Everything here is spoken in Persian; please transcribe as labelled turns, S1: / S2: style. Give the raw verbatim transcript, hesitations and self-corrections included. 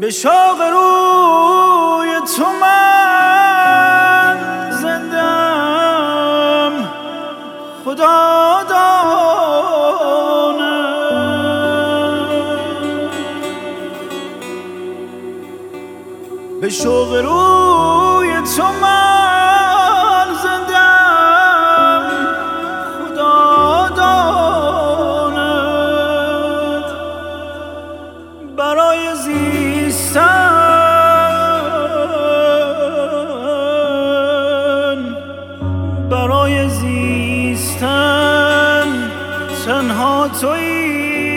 S1: به شوق روی تو من زندم، خدا داند. به شوق روی تو من زندم، خدا داند. برای زیستن، برای زیستن تنها تویی